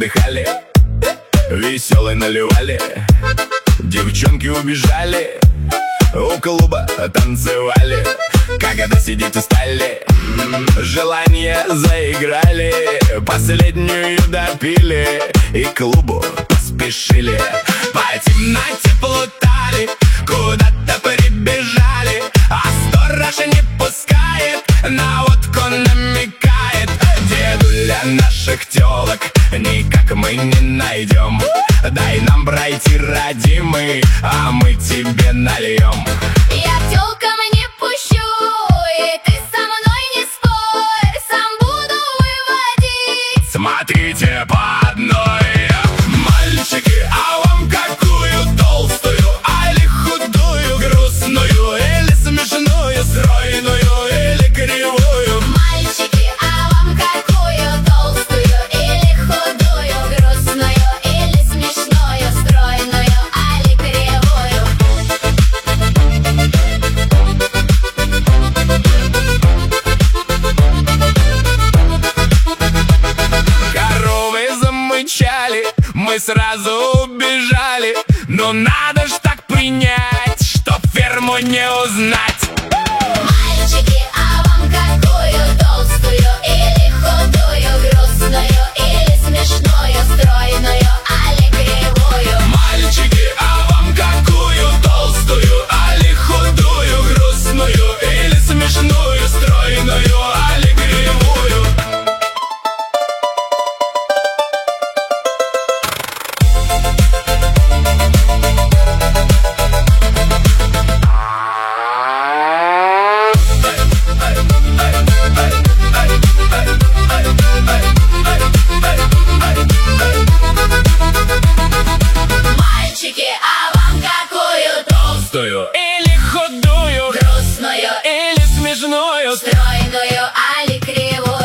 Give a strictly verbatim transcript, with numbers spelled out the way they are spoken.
отдыхали, веселой наливали, девчонки убежали, у клуба танцевали. Когда сидеть устали, желания заиграли, последнюю допили и к клубу поспешили. По темноте плутали, куда-то прибежали, а сторож не пускает, на водку намекает. Дедуля, наших телок никак мы не найдем, дай нам пройти, родимый, а мы тебе нальем. Я тёлкам не пущу, и ты со мной не спорь, сам буду выводить. Смотрите по одной. Мальчики, а вам какую? Толстую, али худую? Грустную или смешную? Стройную или кривую? Мальчики, а вам какую? Толстую или худую? Грустную или смешную? Стройную али кривую? Коровы замычали, мы сразу убежали, но надо ж так принять, чтоб ферму не узнать. Мальчики, а вам какую? Толстую или худую? Грустную или смешную? Стройную али кривую? Мальчики, а вам какую? Толстую, али худую? Грустную или смешную? Стройную али кривую? Мальчики, а вам какую? Толстую или худую? Грустную Или смешную? стройную али кривую?